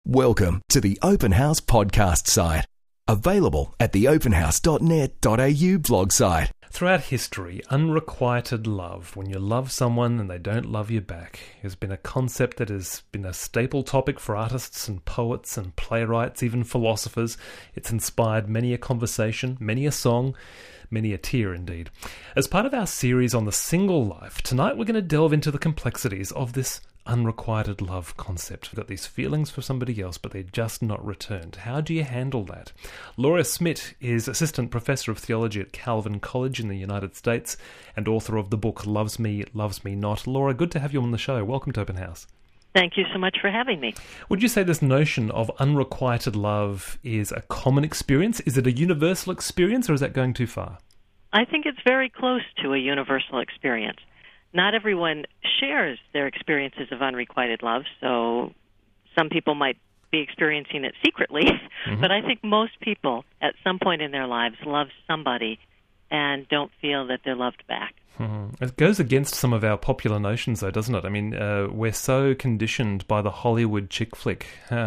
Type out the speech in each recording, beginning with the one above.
Welcome to the Open House podcast site. Available at theopenhouse.net.au blog site. Throughout history, unrequited love, when you love someone and they don't love you back, has been a concept that has been a staple topic for artists and poets and playwrights, even philosophers. It's inspired many a conversation, many a song, many a tear indeed. As part of our series on the single life, tonight we're going to delve into the complexities of this unrequited love concept. We've got these feelings for somebody else, but they're just not returned. How do you handle that? Laura Smith is Assistant Professor of Theology at Calvin College in the United States and author of the book Loves Me, Loves Me Not. Laura, good to have you on the show. Welcome to Open House. Thank you so much for having me. Would you say this notion of unrequited love is a common experience? Is it a universal experience, or is that going too far? I think it's very close to a universal experience. Not everyone shares their experiences of unrequited love, so some people might be experiencing it secretly, but I think most people at some point in their lives love somebody and don't feel that they're loved back. It goes against some of our popular notions, though, doesn't it? I mean, we're so conditioned by the Hollywood chick flick,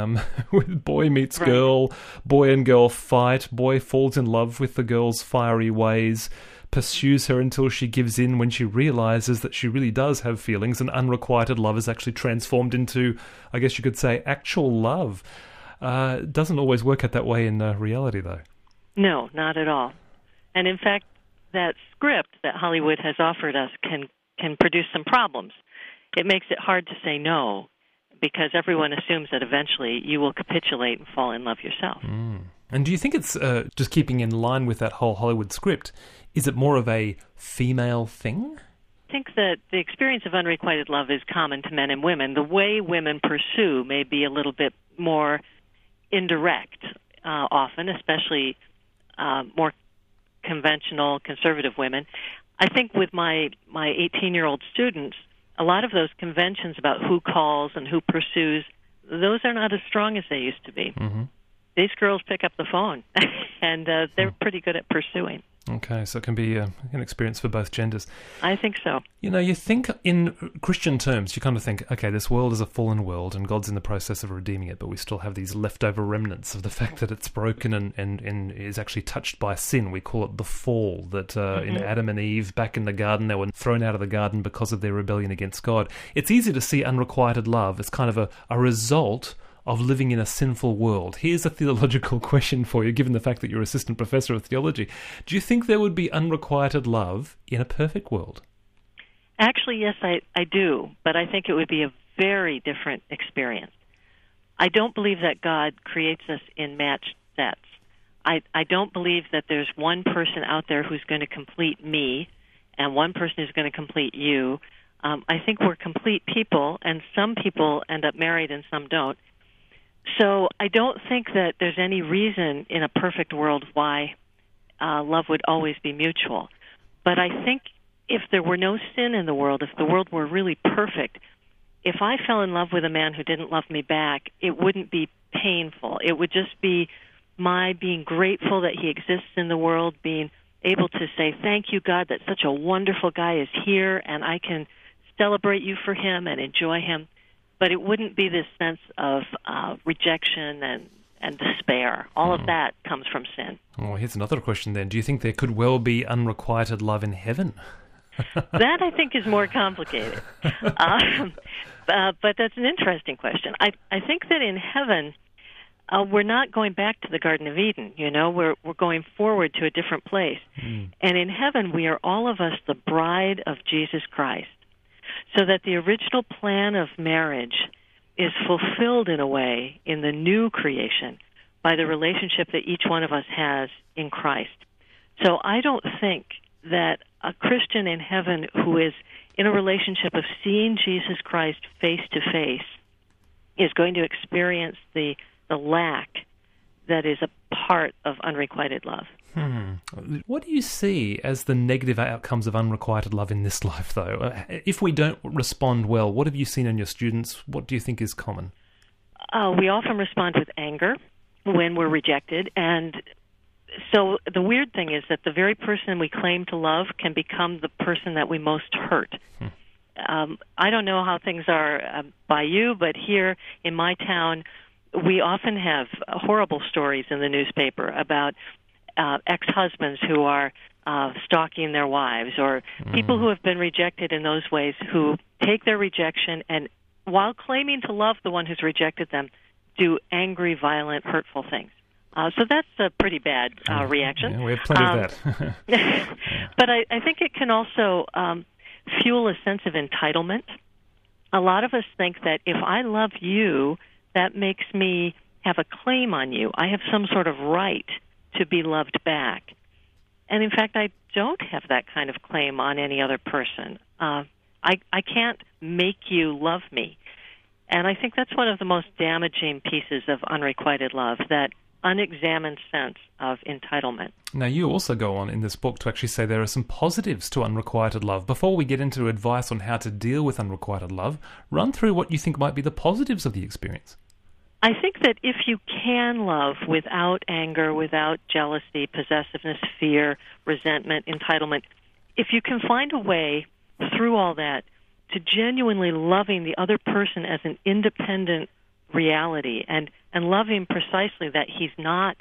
with boy meets girl, boy and girl fight, boy falls in love with the girl's fiery ways, pursues her until she gives in when she realizes that she really does have feelings, and unrequited love is actually transformed into, I guess you could say, actual love. It doesn't always work out that way in reality, though. No, not at all. And in fact, that script that Hollywood has offered us can produce some problems. It makes it hard to say no, because everyone assumes that eventually you will capitulate and fall in love yourself. And do you think it's, just keeping in line with that whole Hollywood script, is it more of a female thing? I think that the experience of unrequited love is common to men and women. The way women pursue may be a little bit more indirect, often, especially more conventional, conservative women. I think with my 18-year-old students, a lot of those conventions about who calls and who pursues, those are not as strong as they used to be. These girls pick up the phone, and they're pretty good at pursuing. Okay, so it can be an experience for both genders. I think so. You know, you think in Christian terms, you kind of think, okay, this world is a fallen world and God's in the process of redeeming it, but we still have these leftover remnants of the fact that it's broken and is actually touched by sin. We call it the fall, that in Adam and Eve, back in the garden, they were thrown out of the garden because of their rebellion against God. It's easy to see unrequited love as kind of a result of living in a sinful world. Here's a theological question for you, given the fact that you're Assistant Professor of Theology. Do you think there would be unrequited love in a perfect world? Actually, yes, I do, but I think it would be a very different experience. I don't believe that God creates us in matched sets. I don't believe that there's one person out there who's going to complete me and one person who's going to complete you. I think we're complete people, and some people end up married and some don't. So I don't think that there's any reason in a perfect world why love would always be mutual. But I think if there were no sin in the world, if the world were really perfect, if I fell in love with a man who didn't love me back, it wouldn't be painful. It would just be my being grateful that he exists in the world, being able to say, thank you, God, that such a wonderful guy is here, and I can celebrate you for him and enjoy him. But it wouldn't be this sense of rejection and despair. All of that comes from sin. Well, here's another question then. Do you think there could well be unrequited love in heaven? That, I think, is more complicated. But that's an interesting question. I think that in heaven, we're not going back to the Garden of Eden. You know, we're going forward to a different place. And in heaven, we are all of us the bride of Jesus Christ. So that the original plan of marriage is fulfilled in a way in the new creation by the relationship that each one of us has in Christ. So I don't think that a Christian in heaven who is in a relationship of seeing Jesus Christ face to face is going to experience the lack that is a part of unrequited love. What do you see as the negative outcomes of unrequited love in this life, though? If we don't respond well, what have you seen in your students? What do you think is common? We often respond with anger when we're rejected, and so the weird thing is that the very person we claim to love can become the person that we most hurt. I don't know how things are by you, but here in my town, we often have horrible stories in the newspaper about ex-husbands who are stalking their wives, or people who have been rejected in those ways, who take their rejection and, while claiming to love the one who's rejected them, do angry, violent, hurtful things. So that's a pretty bad reaction. Yeah, we have plenty of that. But I think it can also fuel a sense of entitlement. A lot of us think that if I love you, that makes me have a claim on you. I have some sort of right to be loved back. And in fact, I don't have that kind of claim on any other person. I can't make you love me. And I think that's one of the most damaging pieces of unrequited love, that unexamined sense of entitlement. Now, you also go on in this book to actually say there are some positives to unrequited love. Before we get into advice on how to deal with unrequited love, run through what you think might be the positives of the experience. I think that if you can love without anger, without jealousy, possessiveness, fear, resentment, entitlement, if you can find a way through all that to genuinely loving the other person as an independent reality, and loving precisely that he's not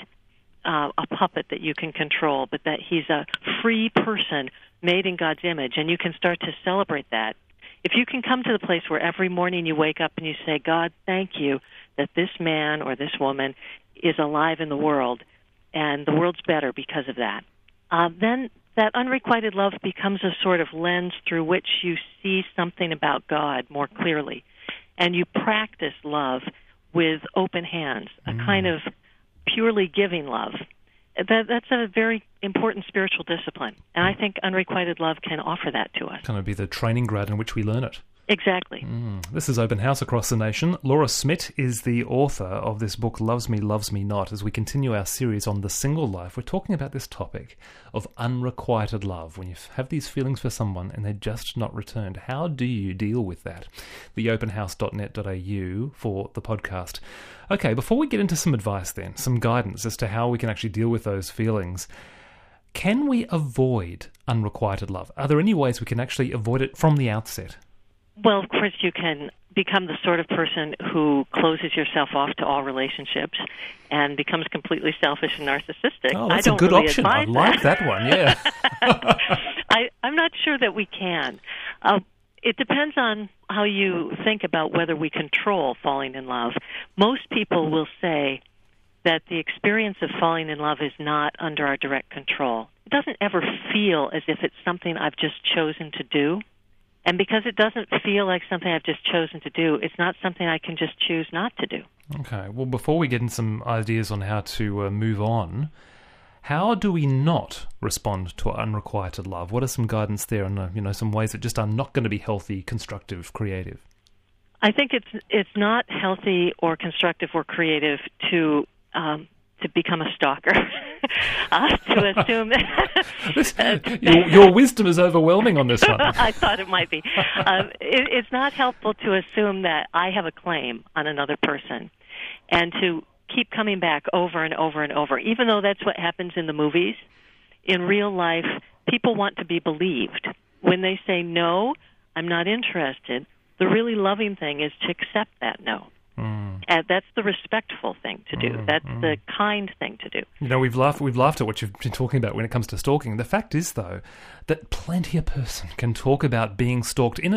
a puppet that you can control, but that he's a free person made in God's image, and you can start to celebrate that. If you can come to the place where every morning you wake up and you say, God, thank you that this man or this woman is alive in the world, and the world's better because of that, then that unrequited love becomes a sort of lens through which you see something about God more clearly. And you practice love with open hands, a kind of purely giving love. That's a very important spiritual discipline. And I think unrequited love can offer that to us. Kind of be the training ground in which we learn it. Exactly. This is Open House across the nation. Laura Smith is the author of this book, Loves Me, Loves Me Not. As we continue our series on the single life, we're talking about this topic of unrequited love. When you have these feelings for someone and they're just not returned, how do you deal with that? theopenhouse.net.au for the podcast. Okay, before we get into some advice then, some guidance as to how we can actually deal with those feelings, can we avoid unrequited love? Are there any ways we can actually avoid it from the outset? Well, of course, you can become the sort of person who closes yourself off to all relationships and becomes completely selfish and narcissistic. Oh, that's I don't a good really option. I advise like that one, yeah. I'm not sure that we can. It depends on how you think about whether we control falling in love. Most people will say that the experience of falling in love is not under our direct control. It doesn't ever feel as if it's something I've just chosen to do. And because it doesn't feel like something I've just chosen to do, it's not something I can just choose not to do. Okay. Well, before we get into some ideas on how to move on, how do we not respond to unrequited love? What are some guidance there on, some ways that just are not going to be healthy, constructive, creative? I think it's not healthy or constructive or creative to become a stalker. To assume your wisdom is overwhelming on this one. I thought it might be. It's not helpful to assume that I have a claim on another person, and to keep coming back over and over and over. Even though that's what happens in the movies, in real life, people want to be believed. When they say, no, I'm not interested, the really loving thing is to accept that no. And that's the respectful thing to do. That's the kind thing to do. We've laughed at what you've been talking about when it comes to stalking. The fact is, though, that plenty of person can talk about being stalked in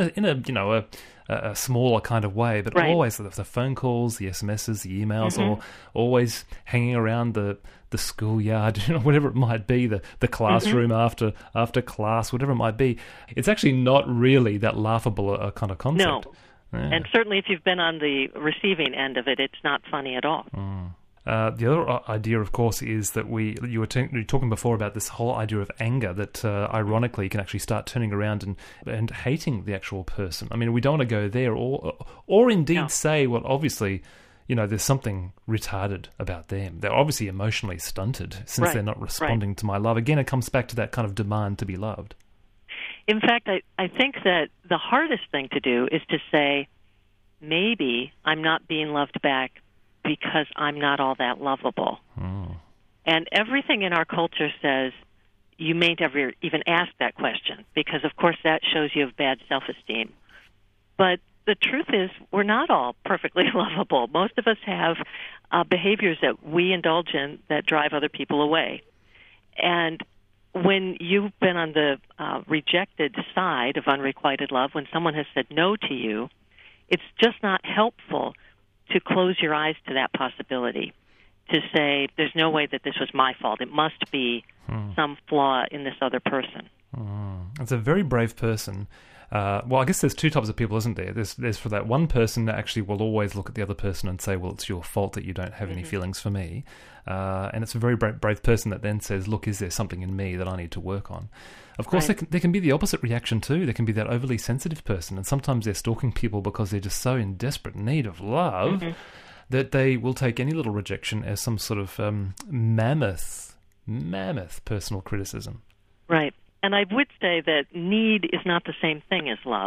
a smaller kind of way, but always the phone calls, the SMSs, the emails, or always hanging around the schoolyard, whatever it might be, the classroom after class, whatever it might be. It's actually not really that laughable a kind of concept. No. Yeah. And certainly if you've been on the receiving end of it, it's not funny at all. The other idea, of course, is that you were talking before about this whole idea of anger that, ironically, can actually start turning around and hating the actual person. I mean, we don't want to go there or indeed say, well, obviously, there's something retarded about them. They're obviously emotionally stunted since they're not responding to my love. Again, it comes back to that kind of demand to be loved. In fact, I think that the hardest thing to do is to say, maybe I'm not being loved back because I'm not all that lovable. And everything in our culture says you mayn't ever even ask that question because, of course, that shows you have bad self-esteem. But the truth is we're not all perfectly lovable. Most of us have behaviors that we indulge in that drive other people away. And when you've been on the rejected side of unrequited love, when someone has said no to you, it's just not helpful to close your eyes to that possibility, to say, there's no way that this was my fault. It must be some flaw in this other person. It's a very brave person. Well, I guess there's two types of people, isn't there? There's for that one person that actually will always look at the other person and say, well, it's your fault that you don't have any feelings for me. And it's a very brave person that then says, look, is there something in me that I need to work on? Of course, Right. there can be the opposite reaction too. There can be that overly sensitive person, and sometimes they're stalking people because they're just so in desperate need of love that they will take any little rejection as some sort of mammoth personal criticism. Right. And I would say that need is not the same thing as love.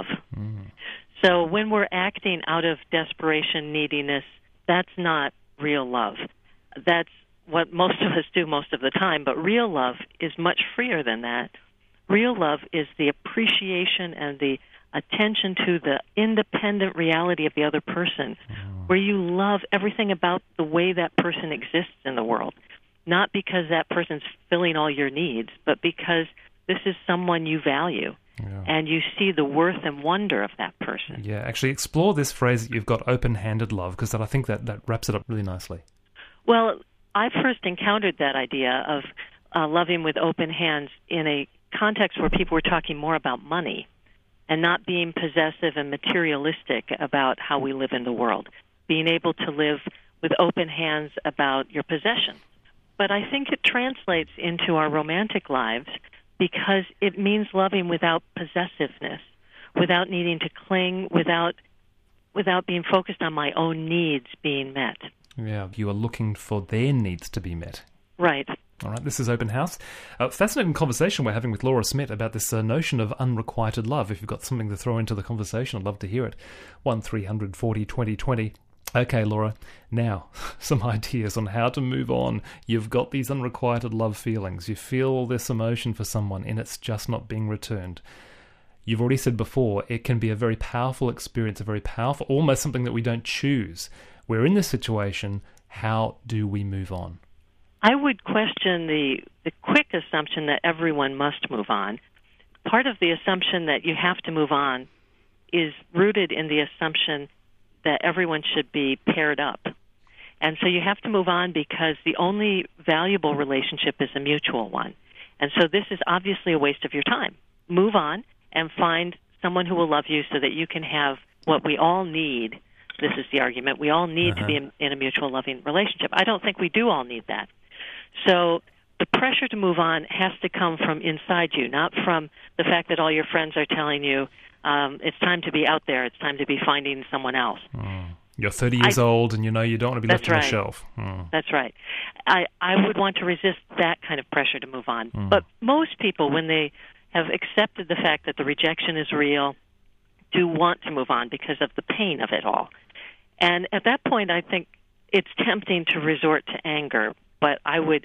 So when we're acting out of desperation, neediness, that's not real love. That's what most of us do most of the time. But real love is much freer than that. Real love is the appreciation and the attention to the independent reality of the other person, where you love everything about the way that person exists in the world, not because that person's filling all your needs, but because this is someone you value, and you see the worth and wonder of that person. Yeah, actually explore this phrase that you've got, open-handed love, because I think that wraps it up really nicely. Well, I first encountered that idea of loving with open hands in a context where people were talking more about money and not being possessive and materialistic about how we live in the world, being able to live with open hands about your possessions. But I think it translates into our romantic lives because it means loving without possessiveness, without needing to cling, without being focused on my own needs being met. Yeah, you are looking for their needs to be met. Right. All right, this is Open House. Fascinating conversation we're having with Laura Smith about this notion of unrequited love. If you've got something to throw into the conversation, I'd love to hear it. 1300 40 20 20. Okay, Laura, now some ideas on how to move on. You've got these unrequited love feelings. You feel this emotion for someone and it's just not being returned. You've already said before, it can be a very powerful experience, almost something that we don't choose. We're in this situation. How do we move on? I would question the quick assumption that everyone must move on. Part of the assumption that you have to move on is rooted in the assumption that everyone should be paired up. And so you have to move on because the only valuable relationship is a mutual one. And so this is obviously a waste of your time. Move on and find someone who will love you so that you can have what we all need. This is the argument. We all need to be in a mutual loving relationship. I don't think we do all need that. So the pressure to move on has to come from inside you, not from the fact that all your friends are telling you, it's time to be out there, it's time to be finding someone else. You're 30 years old and you know you don't want to be left on the shelf. That's right. I would want to resist that kind of pressure to move on. But most people, when they have accepted the fact that the rejection is real, do want to move on because of the pain of it all. And at that point, I think it's tempting to resort to anger. But I would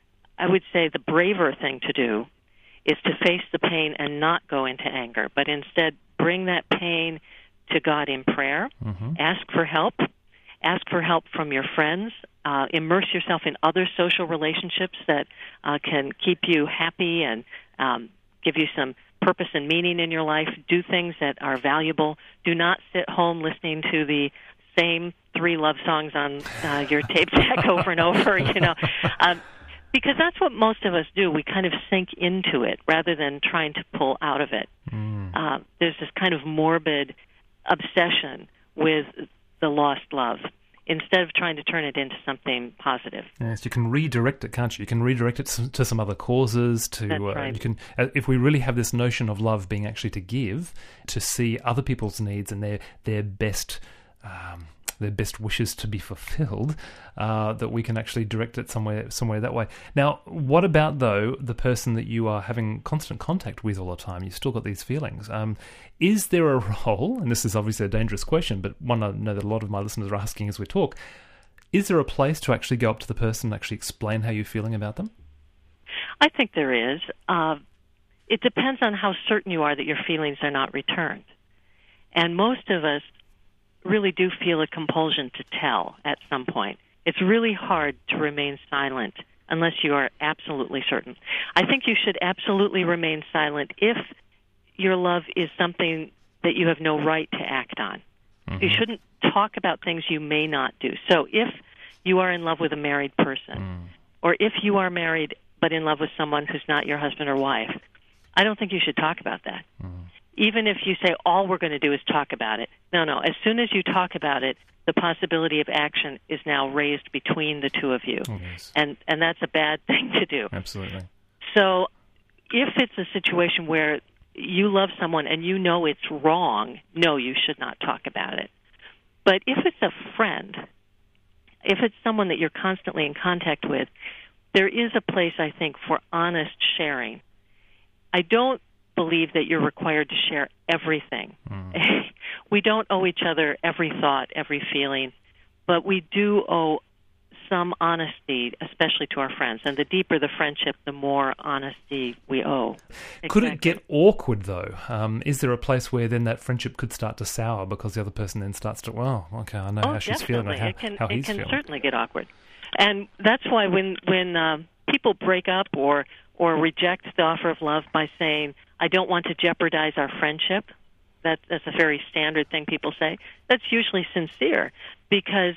say the braver thing to do is to face the pain and not go into anger, but instead bring that pain to God in prayer. Ask for help. Ask for help from your friends. Immerse yourself in other social relationships that can keep you happy and give you some purpose and meaning in your life. Do things that are valuable. Do not sit home listening to the same 3 love songs on your tape deck over and over, because that's what most of us do. We kind of sink into it rather than trying to pull out of it. There's this kind of morbid obsession with the lost love instead of trying to turn it into something positive. Yes, you can redirect it, can't you? You can redirect it to some other causes. That's right. You can, if we really have this notion of love being actually to give, to see other people's needs and their best wishes to be fulfilled, that we can actually direct it somewhere that way. Now, what about, though, the person that you are having constant contact with all the time? You've still got these feelings. Is there a role, and this is obviously a dangerous question, but one I know that a lot of my listeners are asking as we talk, is there a place to actually go up to the person and actually explain how you're feeling about them? I think there is. It depends on how certain you are that your feelings are not returned. And most of us really do feel a compulsion to tell at some point. It's really hard to remain silent unless you are absolutely certain. I think you should absolutely remain silent if your love is something that you have no right to act on. Mm-hmm. You shouldn't talk about things you may not do. So if you are in love with a married person, or if you are married but in love with someone who's not your husband or wife, I don't think you should talk about that. Even if you say, all we're going to do is talk about it. No. As soon as you talk about it, the possibility of action is now raised between the two of you. Oh, yes. And that's a bad thing to do. Absolutely. So if it's a situation where you love someone and you know it's wrong, no, you should not talk about it. But if it's a friend, if it's someone that you're constantly in contact with, there is a place, I think, for honest sharing. I don't believe that you're required to share everything. We don't owe each other every thought, every feeling, but we do owe some honesty, especially to our friends. And the deeper the friendship, the more honesty we owe. Exactly. Could it get awkward, though? Is there a place where then that friendship could start to sour because the other person then starts to, well, okay, I know how she's feeling and how he's feeling. It can certainly get awkward. And that's why when people break up or reject the offer of love by saying, I don't want to jeopardize our friendship, that's a very standard thing people say, that's usually sincere, because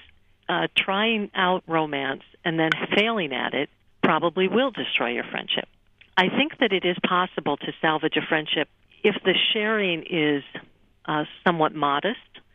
trying out romance and then failing at it probably will destroy your friendship. I think that it is possible to salvage a friendship if the sharing is somewhat modest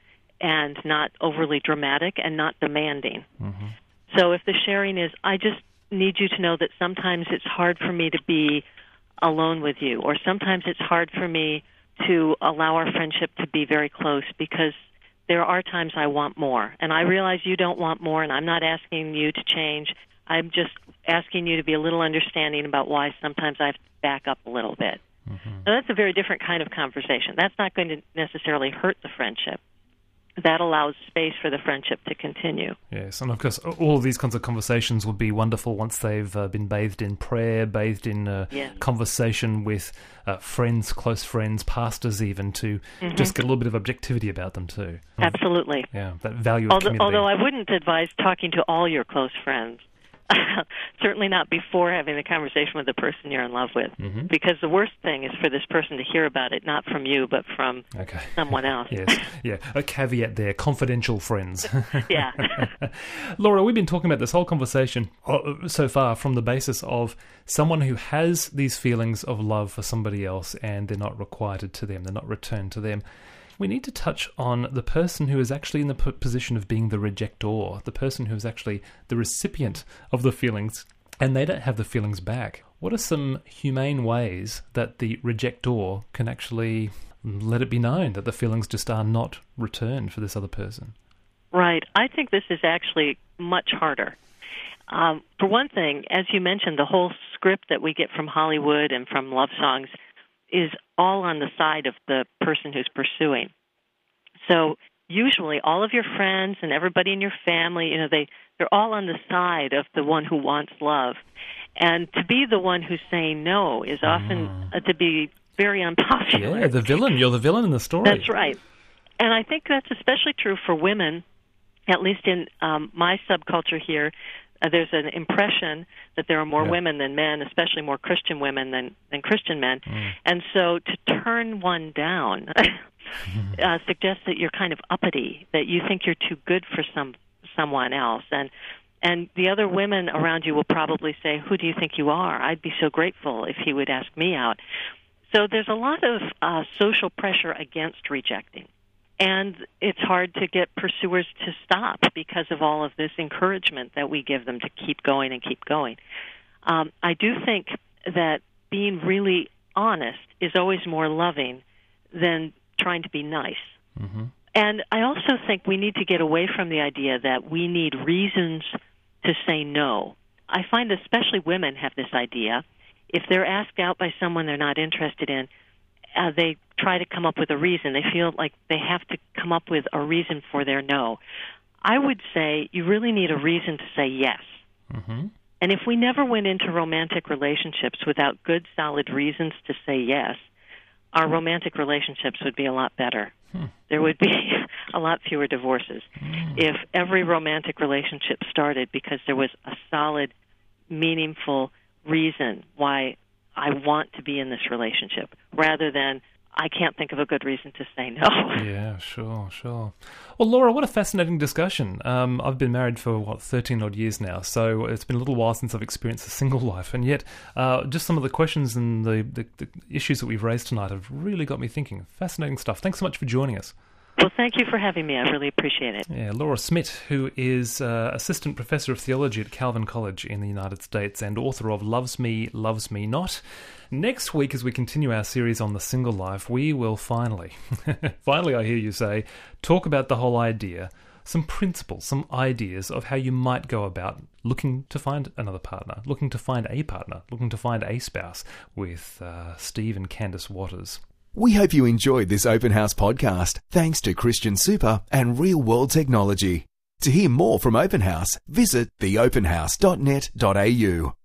and not overly dramatic and not demanding. Mm-hmm. So if the sharing is, I just need you to know that sometimes it's hard for me to be alone with you, or sometimes it's hard for me to allow our friendship to be very close because there are times I want more, and I realize you don't want more, and I'm not asking you to change. I'm just asking you to be a little understanding about why sometimes I have to back up a little bit. Mm-hmm. So that's a very different kind of conversation. That's not going to necessarily hurt the friendship. That allows space for the friendship to continue. Yes, and of course, all of these kinds of conversations would be wonderful once they've been bathed in prayer, bathed in conversation with friends, close friends, pastors even, to just get a little bit of objectivity about them too. Absolutely. Yeah, that value of community. Although I wouldn't advise talking to all your close friends. Certainly not before having the conversation with the person you're in love with, because the worst thing is for this person to hear about it, not from you, but from someone else. Yes, yeah. A caveat there, confidential friends. Yeah. Laura, we've been talking about this whole conversation so far from the basis of someone who has these feelings of love for somebody else and they're not requited to them, they're not returned to them. We need to touch on the person who is actually in the position of being the rejector, the person who is actually the recipient of the feelings, and they don't have the feelings back. What are some humane ways that the rejector can actually let it be known that the feelings just are not returned for this other person? Right. I think this is actually much harder. For one thing, as you mentioned, the whole script that we get from Hollywood and from love songs is all on the side of the person who's pursuing. So usually all of your friends and everybody in your family, they're all on the side of the one who wants love. And to be the one who's saying no is often to be very unpopular. Yeah, the villain. You're the villain in the story. That's right. And I think that's especially true for women, at least in my subculture here. There's an impression that there are more women than men, especially more Christian women than Christian men. And so to turn one down suggests that you're kind of uppity, that you think you're too good for someone else. And the other women around you will probably say, who do you think you are? I'd be so grateful if he would ask me out. So there's a lot of social pressure against rejecting. And it's hard to get pursuers to stop because of all of this encouragement that we give them to keep going and keep going. I do think that being really honest is always more loving than trying to be nice. And I also think we need to get away from the idea that we need reasons to say no. I find especially women have this idea. If they're asked out by someone they're not interested in, they try to come up with a reason. They feel like they have to come up with a reason for their no. I would say you really need a reason to say yes. And if we never went into romantic relationships without good, solid reasons to say yes, our romantic relationships would be a lot better. There would be a lot fewer divorces if every romantic relationship started because there was a solid, meaningful reason why I want to be in this relationship, rather than I can't think of a good reason to say no. Yeah, sure. Well, Laura, what a fascinating discussion. I've been married for, 13 odd years now, so it's been a little while since I've experienced a single life, and yet just some of the questions and the issues that we've raised tonight have really got me thinking. Fascinating stuff. Thanks so much for joining us. Well, thank you for having me. I really appreciate it. Yeah, Laura Smith, who is Assistant Professor of Theology at Calvin College in the United States and author of Loves Me, Loves Me Not. Next week, as we continue our series on the single life, we will finally, I hear you say, talk about the whole idea, some principles, some ideas of how you might go about looking to find another partner, looking to find a partner, looking to find a spouse with Steve and Candice Waters. We hope you enjoyed this Open House podcast, thanks to Christian Super and Real World Technology. To hear more from Open House, visit theopenhouse.net.au.